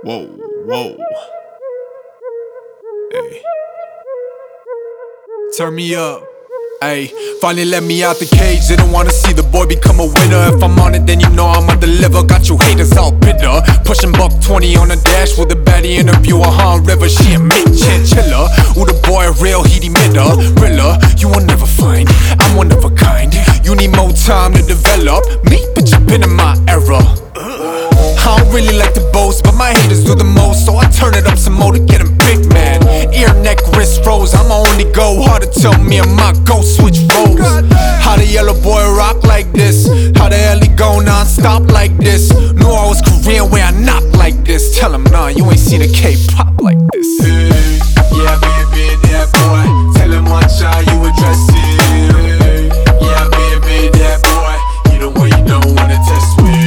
Whoa, whoa. Hey. Turn me up. Ayy, finally let me out the cage. They don't wanna see the boy become a winner. If I'm on it, then you know I'ma deliver. Got you haters all bitter. Pushing buck 20 on the dash with a baddie interview. River, she a mid chinchilla. Ooh, the boy real, heat emitter. Rilla, you will never find. I'm one of a kind. You need more time to develop me, but you've been in my era. I don't really like to boast, but my haters do the most, so I turn it up some more to get them big, man. Ear, neck, wrist, froze. I'ma only go hard to tell me and my ghost switch roles. How the yellow boy rock like this? How the hell he go non-stop like this? Knew I was Korean where I knock like this. Tell him, nah, you ain't seen a K-pop like this. Yeah, baby, that boy. Tell him watch how you address it. Yeah, baby, that boy. You know what you don't wanna test with.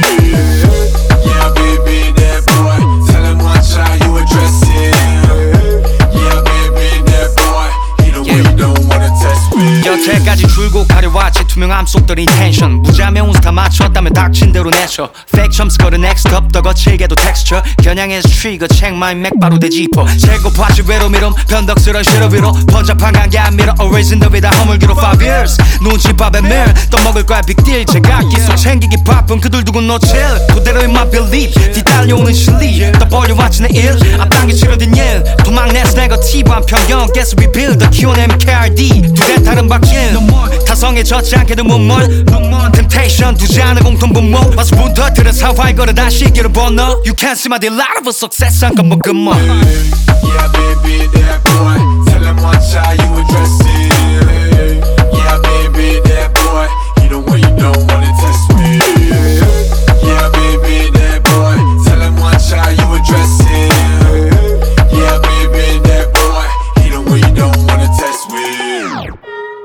여태까지 줄고 가려왔지 투명함 속들인 텐션 무자명 운스타 맞췄다면 닥친 대로 내쳐 Fake 점수 걸은 next up 더 거칠게도 texture 겨냥해서 트리거 책마인 맥 바로 되짚어 재고파지 외로 미름 변덕스러운 시로 위로 번잡한 관계 안 밀어 Always in the way 다 허물기로 5 years 눈치밥에 밀 떠먹을 거야 big deal 제가 기술 챙기기 바쁜 그들 두고 놓칠 그대로의 my belief 뒤달려오는 실리 더 벌려왔지 내일 앞당겨 치료된 일 도망내서 네거티브한 편견 Guess we build the Q&M KRD 두 대 다른 바퀴 타성에 젖지 않게도 눈물 Temptation 두지 않은 공통분모 와서 문 터뜨려 사화의 거를 다시 길을 번너 You can't see my delight of a success 한 건 뭐 금뭐 Yeah baby that boy Tell him watch how you address it Yeah baby that boy You know what you don't wanna test with Yeah baby that boy Tell him watch how you address it Yeah baby that boy You know what you don't wanna test with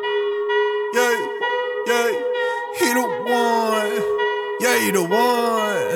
Yeah, he the one. Yeah, he the one.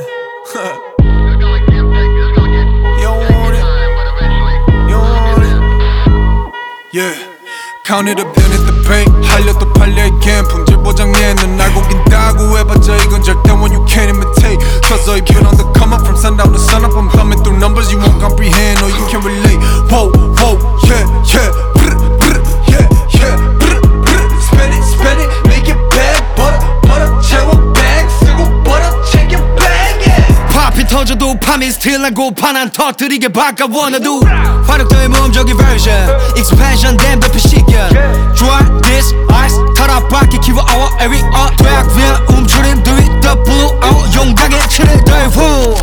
You don't want it. You don't want it. Yeah. Counted a pen at the bank. 할려도 팔려 again. 품질 보장내는 알고 긴다고 해봤자 이건 절대 one you can't imitate. Cause I've been on the come up from sundown to sunup. I'm thumbing through numbers you won't comprehend or you can't relate. Whoa, whoa, yeah, yeah. Brr, brr, yeah, yeah. Brr, brr. Spend it, spend it. Make it bad. Butter, 채워 bag. 쓰고 butter, check your bag, yeah. 팝이 터져도 팜이 still 난 고파 난 터뜨리게 바꿔 원해도 화력도의 모험적인 version Expansion 된 배표 시견 Dry this ice 타락밖에 키워 our every art 대학 위에 움츠림 do it the blue out 용감하게 치를 대후